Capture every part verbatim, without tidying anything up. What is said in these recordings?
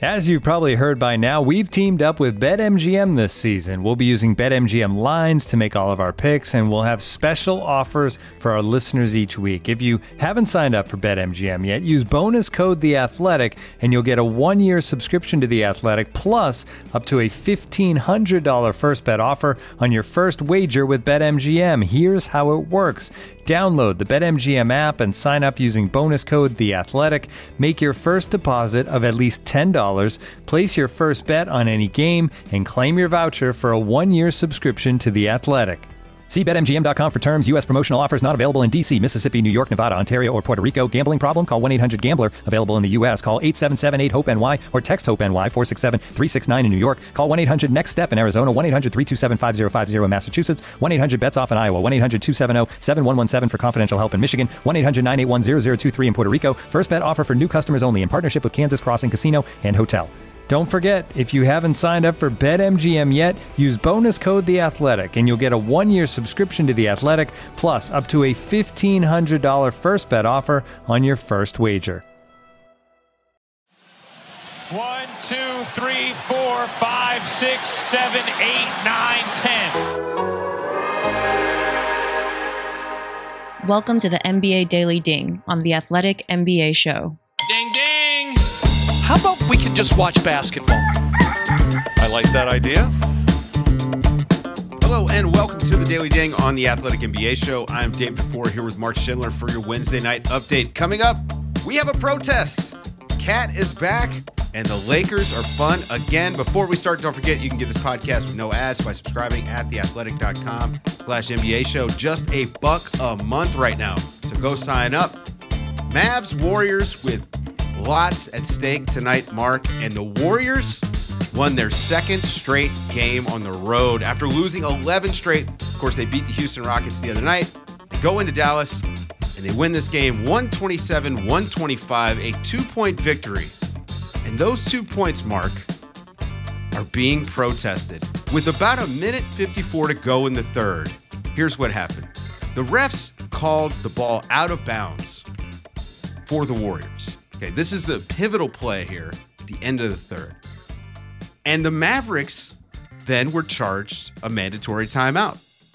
As you've probably heard by now, we've teamed up with BetMGM this season. We'll be using BetMGM lines to make all of our picks, and we'll have special offers for our listeners each week. If you haven't signed up for BetMGM yet, use bonus code The Athletic, and you'll get a one-year subscription to The Athletic, plus up to a fifteen hundred dollars first bet offer on your first wager with BetMGM. Here's how it works. Download the BetMGM app and sign up using bonus code The Athletic. Make your first deposit of at least ten dollars. Place your first bet on any game and claim your voucher for a one-year subscription to The Athletic. See Bet M G M dot com for terms. U S promotional offers not available in D C, Mississippi, New York, Nevada, Ontario, or Puerto Rico. Gambling problem? Call one eight hundred gambler. Available in the U S. Call eight seven seven eight hope N Y or text HOPE-NY four six seven three six nine in New York. Call one eight hundred next step in Arizona. one eight hundred three two seven five zero five zero in Massachusetts. one eight hundred bets off in Iowa. one eight hundred two seven zero seven one one seven for confidential help in Michigan. one eight hundred nine eight one zero zero two three in Puerto Rico. First bet offer for new customers only in partnership with Kansas Crossing Casino and Hotel. Don't forget, if you haven't signed up for BetMGM yet, use bonus code The Athletic, and you'll get a one-year subscription to The Athletic, plus up to a fifteen hundred dollars first bet offer on your first wager. One, two, three, four, five, six, seven, eight, nine, ten. Welcome to the N B A Daily Ding on the Athletic N B A Show. Ding, ding. How about we can just watch basketball? I like that idea. Hello and welcome to the Daily Ding on the Athletic N B A Show. I'm Dave DeFore here with Mark Schindler for your Wednesday night update. Coming up, we have a protest. Cat is back and the Lakers are fun again. Before we start, don't forget you can get this podcast with no ads by subscribing at theathletic.com slash NBA show. Just a buck a month right now. So go sign up. Mavs Warriors with lots at stake tonight, Mark, and the Warriors won their second straight game on the road after losing eleven straight. Of course, they beat the Houston Rockets the other night. They go into Dallas, and they win this game one twenty-seven one twenty-five, a two-point victory. And those two points, Mark, are being protested. With about a minute fifty-four to go in the third, here's what happened. The refs called the ball out of bounds for the Warriors. Okay, this is the pivotal play here at the end of the third. And the Mavericks then were charged a mandatory timeout.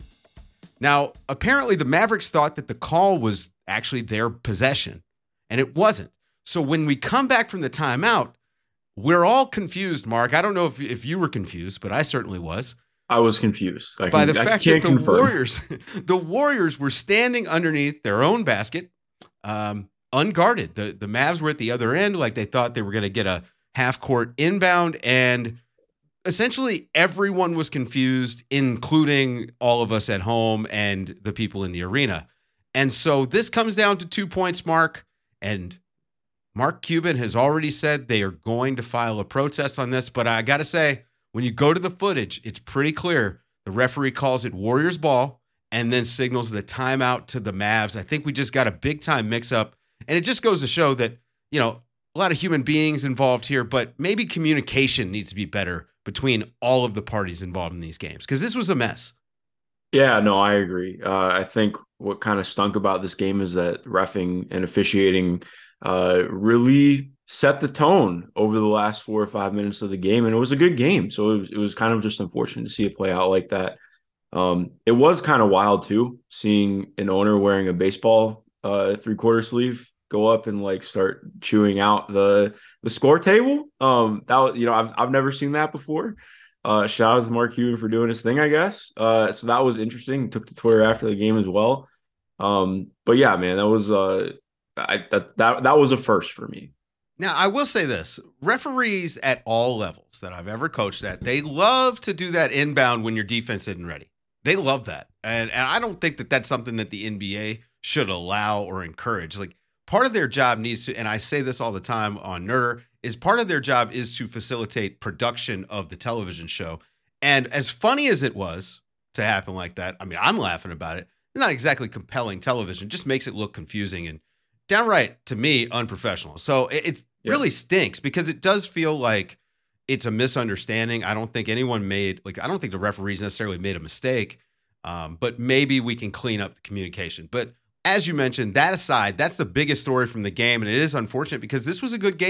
Now, apparently the Mavericks thought that the call was actually their possession, and it wasn't. So when we come back from the timeout, we're all confused, Mark. I don't know if, if you were confused, but I certainly was. I was confused. I by can, the I fact that the confirm. Warriors, the Warriors were standing underneath their own basket, um, unguarded. The the Mavs were at the other end, like they thought they were going to get a half court inbound, and essentially everyone was confused, including all of us at home and the people in the arena. And so this comes down to two points, Mark, and Mark Cuban has already said they are going to file a protest on this, but I got to say, when you go to the footage, it's pretty clear. The referee calls it Warriors ball and then signals the timeout to the Mavs. I think we just got a big time mix up. And it just goes to show that, you know, a lot of human beings involved here, but maybe communication needs to be better between all of the parties involved in these games, because this was a mess. Yeah, no, I agree. Uh, I think what kind of stunk about this game is that reffing and officiating uh, really set the tone over the last four or five minutes of the game, and it was a good game. So it was, it was kind of just unfortunate to see it play out like that. Um, it was kind of wild, too, seeing an owner wearing a baseball uh, three-quarter sleeve go up and like start chewing out the the score table. Um, that was, you know, I've I've never seen that before. Uh, shout out to Mark Cuban for doing his thing, I guess. Uh, so that was interesting. Took to Twitter after the game as well. Um, but yeah, man, that was uh, I, that that that was a first for me. Now, I will say this. Referees at all levels that I've ever coached at, they love to do that inbound when your defense isn't ready. They love that. And, and I don't think that that's something that the N B A should allow or encourage. Like, part of their job needs to, and I say this all the time on Nerder, is part of their job is to facilitate production of the television show. And as funny as it was to happen like that, I mean, I'm laughing about it. It's not exactly compelling television. It just makes it look confusing and downright, to me, unprofessional. So it, it yeah. really stinks because it does feel like it's a misunderstanding. I don't think anyone made, like, I don't think the referees necessarily made a mistake, um, but maybe we can clean up the communication. But as you mentioned, that aside, that's the biggest story from the game. And it is unfortunate because this was a good game.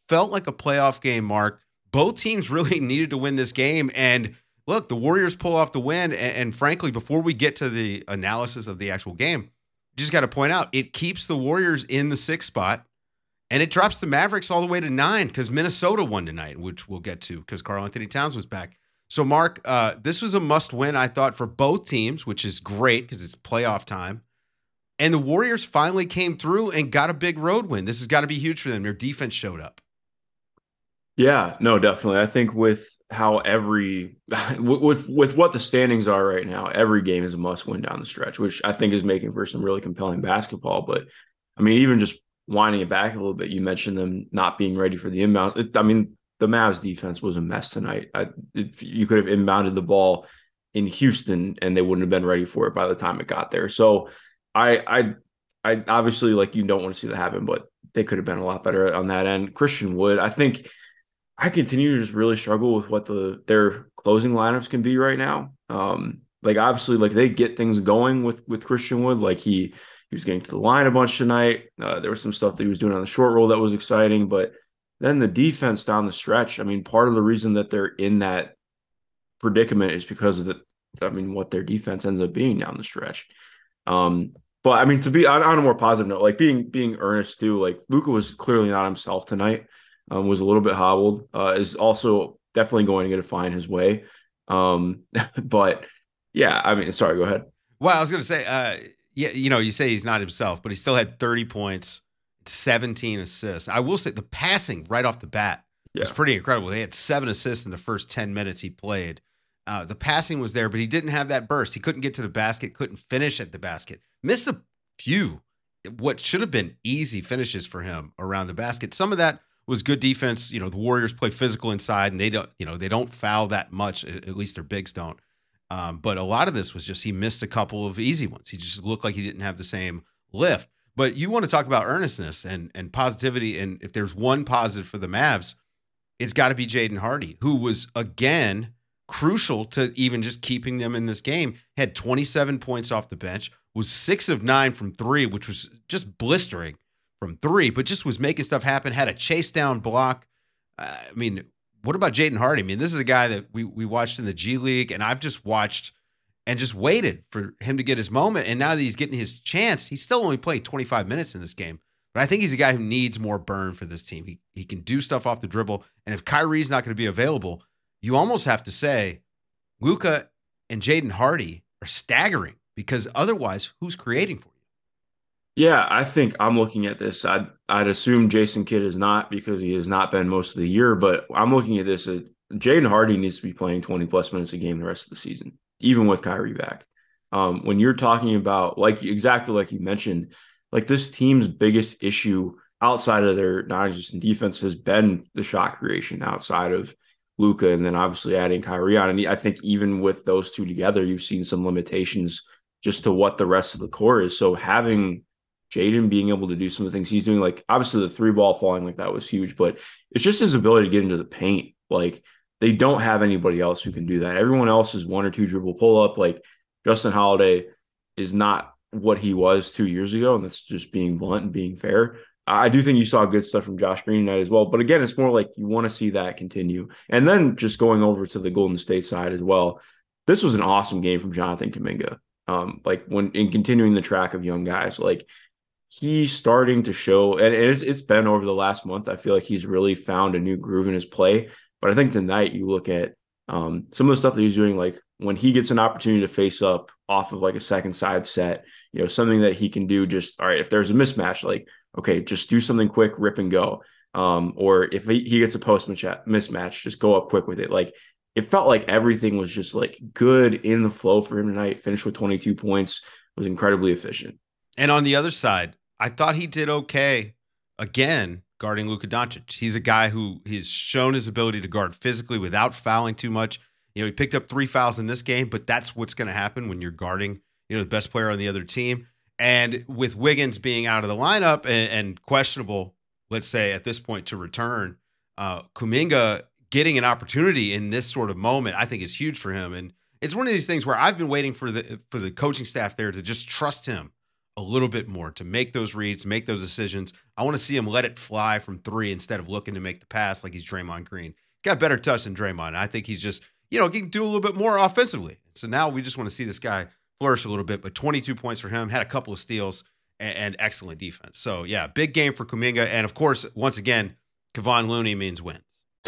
felt like a playoff game, Mark. Both teams really needed to win this game. And look, the Warriors pull off the win. And, and frankly, before we get to the analysis of the actual game, you just got to point out it keeps the Warriors in the sixth spot. And it drops the Mavericks all the way to nine because Minnesota won tonight, which we'll get to because Karl-Anthony Towns was back. So, Mark, uh, this was a must-win, I thought, for both teams, which is great because it's playoff time. And the Warriors finally came through and got a big road win. This has got to be huge for them. Their defense showed up. Yeah, no, definitely. I think with how every with with what the standings are right now, every game is a must-win down the stretch, which I think is making for some really compelling basketball. But, I mean, even just winding it back a little bit, you mentioned them not being ready for the inbounds. It, I mean, the Mavs defense was a mess tonight. I, it, you could have inbounded the ball in Houston and they wouldn't have been ready for it by the time it got there. So I, I, I obviously, like, you don't want to see that happen, but they could have been a lot better on that end. Christian Wood, I think I continue to just really struggle with what the their closing lineups can be right now. Um, like obviously, like they get things going with with Christian Wood. Like he he was getting to the line a bunch tonight. Uh, there was some stuff that he was doing on the short roll that was exciting, but then the defense down the stretch. I mean, part of the reason that they're in that predicament is because of the, I mean, what their defense ends up being down the stretch. Um, but I mean, to be on, on a more positive note, like being being earnest too. Like Luka was clearly not himself tonight. Um, was a little bit hobbled. Uh, is also definitely going to get to find his way. Um, but yeah, I mean, sorry, go ahead. Well, I was going to say, uh, yeah, you know, you say he's not himself, but he still had thirty points, seventeen assists. I will say the passing right off the bat yeah. was pretty incredible. He had seven assists in the first ten minutes he played. Uh, the passing was there, but he didn't have that burst. He couldn't get to the basket, couldn't finish at the basket. Missed a few, what should have been easy finishes for him around the basket. Some of that was good defense. You know, the Warriors play physical inside and they don't, you know, they don't foul that much. At least their bigs don't. Um, but a lot of this was just, he missed a couple of easy ones. He just looked like he didn't have the same lift. But you want to talk about earnestness and, and positivity. And if there's one positive for the Mavs, it's got to be Jaden Hardy, who was, again, crucial to even just keeping them in this game. Had twenty-seven points off the bench, was six of nine from three, which was just blistering from three, but just was making stuff happen, had a chase down block. Uh, I mean, what about Jaden Hardy? I mean, this is a guy that we we watched in the G League, and I've just watched and just waited for him to get his moment. And now that he's getting his chance, he still only played twenty-five minutes in this game. But I think he's a guy who needs more burn for this team. He he can do stuff off the dribble. And if Kyrie's not going to be available, you almost have to say Luka and Jaden Hardy are staggering, because otherwise, who's creating for you? Yeah, I think I'm looking at this. I'd, I'd assume Jason Kidd is not, because he has not been most of the year. But I'm looking at this. Jaden Hardy needs to be playing twenty plus minutes a game the rest of the season, even with Kyrie back. Um, when you're talking about, like, exactly like you mentioned, like this team's biggest issue outside of their non-existent defense has been the shot creation outside of Luka, and then obviously adding Kyrie on. And I think even with those two together, you've seen some limitations just to what the rest of the core is. So having Jaden being able to do some of the things he's doing, like obviously the three ball falling like that was huge, but it's just his ability to get into the paint. Like they don't have anybody else who can do that. Everyone else is one or two dribble pull up. Like Justin Holiday is not what he was two years ago, and that's just being blunt and being fair. I do think you saw good stuff from Josh Green tonight as well. But again, it's more like you want to see that continue. And then just going over to the Golden State side as well, this was an awesome game from Jonathan Kuminga. Um, like when in continuing the track of young guys, like he's starting to show, and it's it's been over the last month, I feel like he's really found a new groove in his play. But I think tonight you look at um, some of the stuff that he's doing, like when he gets an opportunity to face up off of like a second side set, you know, something that he can do just, all right, if there's a mismatch, like, okay, just do something quick, rip and go. Um, or if he, he gets a post mismatch, just go up quick with it. Like it felt like everything was just like good in the flow for him tonight. Finished with twenty-two points, was incredibly efficient. And on the other side, I thought he did okay again guarding Luka Doncic. He's a guy who has shown his ability to guard physically without fouling too much. You know, he picked up three fouls in this game, but that's what's going to happen when you're guarding, you know, the best player on the other team. And with Wiggins being out of the lineup and, and questionable, let's say at this point to return, uh, Kuminga getting an opportunity in this sort of moment, I think is huge for him. And it's one of these things where I've been waiting for the for the coaching staff there to just trust him a little bit more to make those reads, make those decisions. I want to see him let it fly from three instead of looking to make the pass like he's Draymond Green. Got better touch than Draymond. I think he's just, you know, he can do a little bit more offensively. So now we just want to see this guy flourish a little bit, but twenty-two points for him, had a couple of steals and, and excellent defense. So yeah, big game for Kuminga. And of course, once again, Kevon Looney means wins.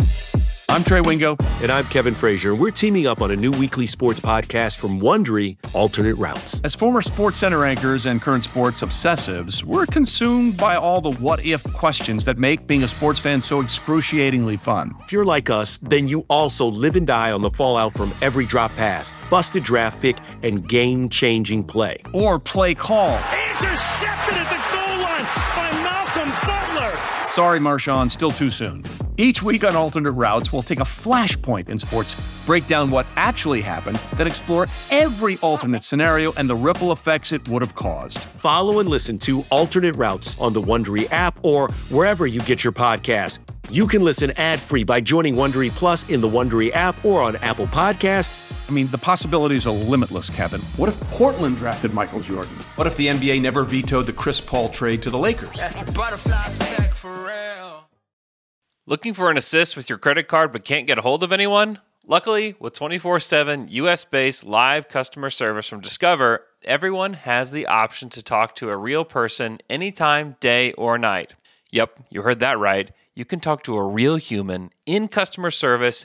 I'm Trey Wingo. And I'm Kevin Frazier. We're teaming up on a new weekly sports podcast from Wondery, Alternate Routes. As former Sports Center anchors and current sports obsessives, we're consumed by all the what-if questions that make being a sports fan so excruciatingly fun. If you're like us, then you also live and die on the fallout from every drop pass, busted draft pick, and game-changing play. Or play call. Intercepted at the goal line by Malcolm Butler. Sorry, Marshawn, still too soon. Each week on Alternate Routes, we'll take a flashpoint in sports, break down what actually happened, then explore every alternate scenario and the ripple effects it would have caused. Follow and listen to Alternate Routes on the Wondery app or wherever you get your podcasts. You can listen ad-free by joining Wondery Plus in the Wondery app or on Apple Podcasts. I mean, the possibilities are limitless, Kevin. What if Portland drafted Michael Jordan? What if the N B A never vetoed the Chris Paul trade to the Lakers? That's the butterfly effect for real. Looking for an assist with your credit card but can't get a hold of anyone? Luckily, with twenty-four seven U S-based live customer service from Discover, everyone has the option to talk to a real person anytime, day or night. Yep, you heard that right. You can talk to a real human in customer service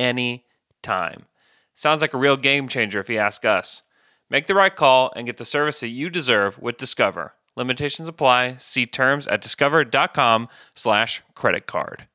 anytime. Sounds like a real game changer if you ask us. Make the right call and get the service that you deserve with Discover. Limitations apply. See terms at discover.com slash credit card.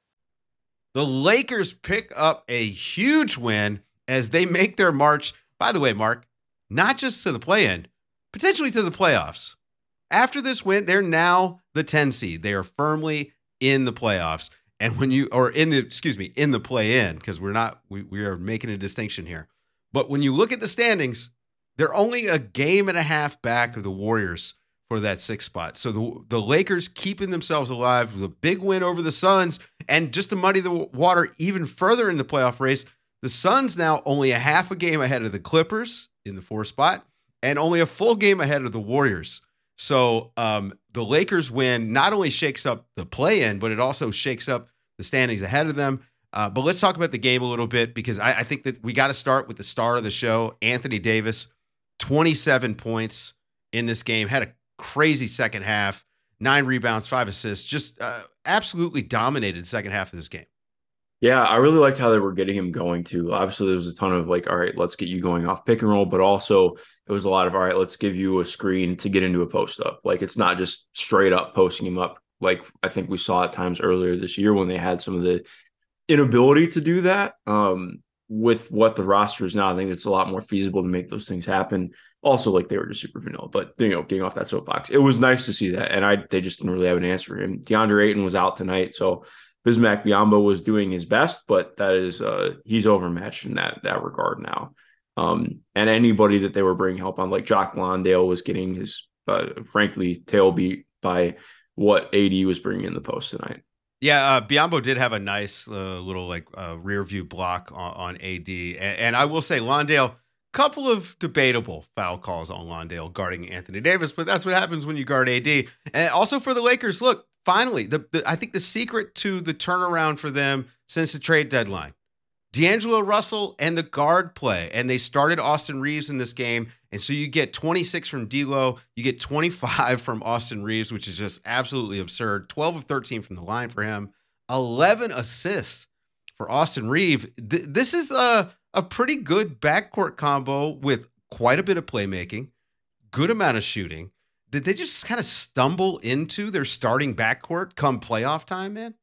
The Lakers pick up a huge win as they make their march, by the way, Mark, not just to the play-in, potentially to the playoffs. After this win, they're now the ten seed. They are firmly in the playoffs. And when you, or in the, excuse me, in the play-in, because we're not, we, we are making a distinction here. But when you look at the standings, they're only a game and a half back of the Warriors for that sixth spot. So the, the Lakers keeping themselves alive with a big win over the Suns, and just to muddy the water even further in the playoff race, the Suns now only a half a game ahead of the Clippers in the fourth spot, and only a full game ahead of the Warriors. So um, the Lakers win not only shakes up the play-in, but it also shakes up the standings ahead of them. Uh, but let's talk about the game a little bit, because I, I think that we got to start with the star of the show, Anthony Davis. twenty-seven points in this game, had a crazy second half, nine rebounds, five assists, just uh, absolutely dominated second half of this game. Yeah, I really liked how they were getting him going too. Obviously, there was a ton of like, all right, let's get you going off pick and roll, but also it was a lot of, all right, let's give you a screen to get into a post up. Like, it's not just straight up posting him up. Like I think we saw at times earlier this year when they had some of the inability to do that. Um, with what the roster is now, I think it's a lot more feasible to make those things happen. Also, like, they were just super vanilla, but, you know, getting off that soapbox, it was nice to see that. And I, they just didn't really have an answer for him. DeAndre Ayton was out tonight, so Bismack Biyombo was doing his best, but that is, uh, he's overmatched in that, that regard now. Um, and anybody that they were bringing help on, like Jock Landale was getting his, uh, frankly, tail beat by what A D was bringing in the post tonight. Yeah, uh, Biyombo did have a nice uh, little like uh, rear view block on, on A D. And, and I will say, Landale, couple of debatable foul calls on Landale guarding Anthony Davis, but that's what happens when you guard A D. And also for the Lakers, look, finally, the, the I think the secret to the turnaround for them since the trade deadline, D'Angelo Russell and the guard play. And they started Austin Reeves in this game. And so you get twenty-six from D'Lo, you get twenty-five from Austin Reeves, which is just absolutely absurd. twelve of thirteen from the line for him, eleven assists for Austin Reeves. Th- this is a, a pretty good backcourt combo with quite a bit of playmaking, good amount of shooting. Did they just kind of stumble into their starting backcourt come playoff time, man?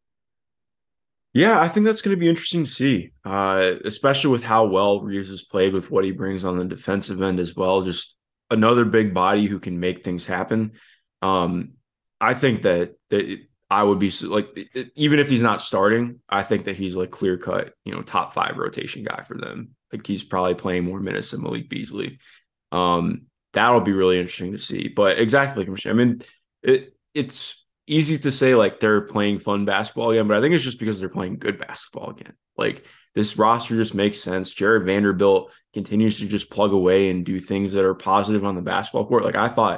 Yeah, I think that's going to be interesting to see, uh, especially with how well Reeves has played with what he brings on the defensive end as well. Just another big body who can make things happen. Um, I think that, that I would be like, even if he's not starting, I think that he's like clear cut, you know, top five rotation guy for them. Like, he's probably playing more minutes than Malik Beasley. Um, that'll be really interesting to see. But exactly, I mean, it it's easy to say like they're playing fun basketball again, but I think it's just because they're playing good basketball again. Like, this roster just makes sense. Jared Vanderbilt continues to just plug away and do things that are positive on the basketball court. Like, I thought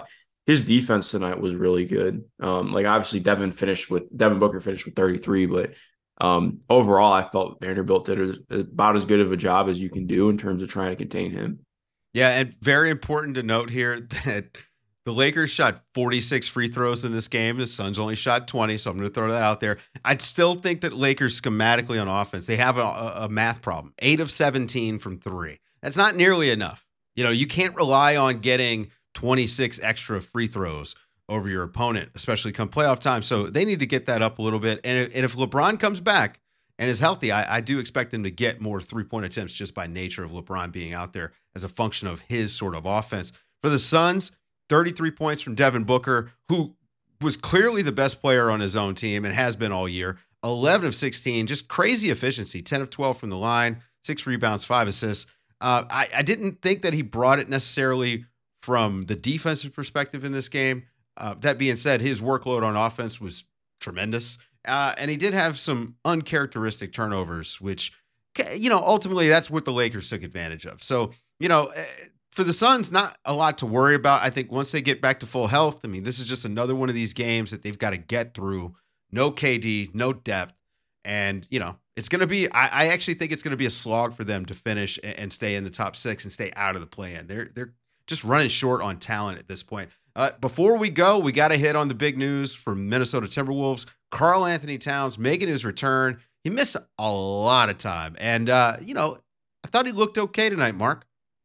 his defense tonight was really good. Um, like obviously Devin finished with Devin Booker finished with thirty-three, but um, overall I felt Vanderbilt did as, about as good of a job as you can do in terms of trying to contain him. Yeah, and very important to note here that the Lakers shot forty-six free throws in this game. The Suns only shot twenty, so I'm going to throw that out there. I'd still think that Lakers schematically on offense, they have a, a math problem. eight of seventeen from three. That's not nearly enough. You know, you can't rely on getting twenty-six extra free throws over your opponent, especially come playoff time. So they need to get that up a little bit. And if, and if LeBron comes back and is healthy, I, I do expect him to get more three-point attempts just by nature of LeBron being out there as a function of his sort of offense. For the Suns, thirty-three points from Devin Booker, who was clearly the best player on his own team and has been all year. eleven of sixteen, just crazy efficiency. ten of twelve from the line, six rebounds, five assists. Uh, I, I didn't think that he brought it necessarily from the defensive perspective in this game. Uh, that being said, his workload on offense was tremendous. Uh, and he did have some uncharacteristic turnovers, which, you know, ultimately that's what the Lakers took advantage of. So, you know, for the Suns, not a lot to worry about. I think once they get back to full health, I mean, this is just another one of these games that they've got to get through. No K D, no depth. And, you know, it's going to be, I, I actually think it's going to be a slog for them to finish and, and stay in the top six and stay out of the play-in. They're, they're just running short on talent at this point. Uh, before we go, we got to hit on the big news from Minnesota Timberwolves. Karl Anthony Towns making his return. He missed a lot of time. And, uh, you know, I thought he looked okay tonight, Mark.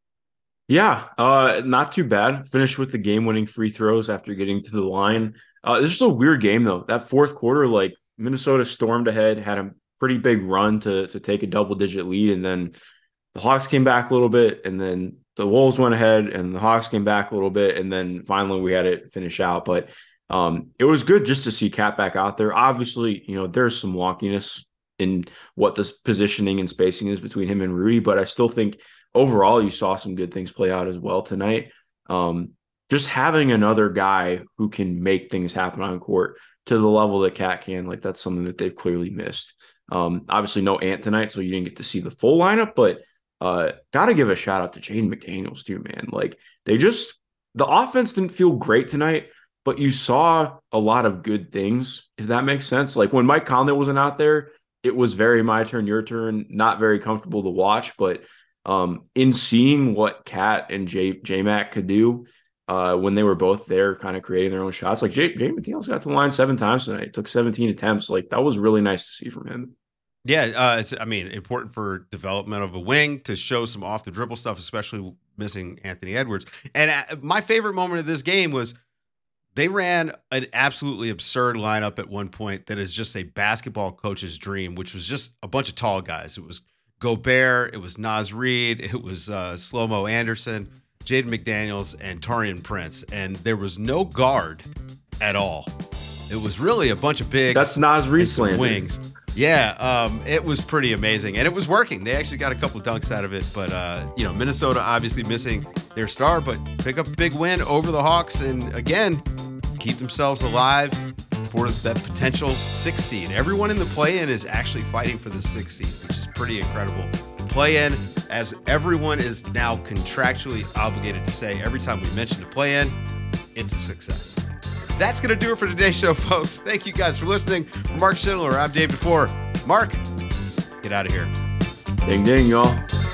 Yeah, uh, not too bad. Finished with the game-winning free throws after getting to the line. Uh, this is a weird game, though. That fourth quarter, like, Minnesota stormed ahead, had a pretty big run to to take a double-digit lead, and then the Hawks came back a little bit, and then the Wolves went ahead, and the Hawks came back a little bit, and then finally we had it finish out. But um, it was good just to see Cat back out there. Obviously, you know, there's some wonkiness in what the positioning and spacing is between him and Rudy, but I still think overall you saw some good things play out as well tonight. Um, just having another guy who can make things happen on court to the level that Cat can, like that's something that they've clearly missed. Um, obviously no Ant tonight, so you didn't get to see the full lineup, but uh, got to give a shout out to Jaden McDaniels too, man. Like they just, the offense didn't feel great tonight, but you saw a lot of good things, if that makes sense. Like when Mike Conley wasn't out there, it was very my turn, your turn, not very comfortable to watch, but um, in seeing what Cat and J J-Mac could do, Uh, when they were both there kind of creating their own shots. Like Jay, Jay McDaniels got to the line seven times tonight. Took seventeen attempts. Like that was really nice to see from him. Yeah. Uh, it's, I mean, important for development of a wing to show some off the dribble stuff, especially missing Anthony Edwards. And uh, my favorite moment of this game was they ran an absolutely absurd lineup at one point that is just a basketball coach's dream, which was just a bunch of tall guys. It was Gobert. It was Naz Reid. It was uh, Slow-Mo Anderson, Jaden McDaniels, and Taurean Prince, and there was no guard at all. It was really a bunch of bigs. That's Naz Reid's wings. Yeah, um, it was pretty amazing, and it was working. They actually got a couple dunks out of it, but uh, you know, Minnesota obviously missing their star, but pick up a big win over the Hawks, and again, keep themselves alive for that potential sixth seed. Everyone in the play-in is actually fighting for the sixth seed, which is pretty incredible. Play-in, as everyone is now contractually obligated to say every time we mention the play-in, it's a success. That's going to do it for today's show, folks. Thank you guys for listening. For Mark Schindler, I'm Dave DeFore. Mark, get out of here. Ding, ding, y'all.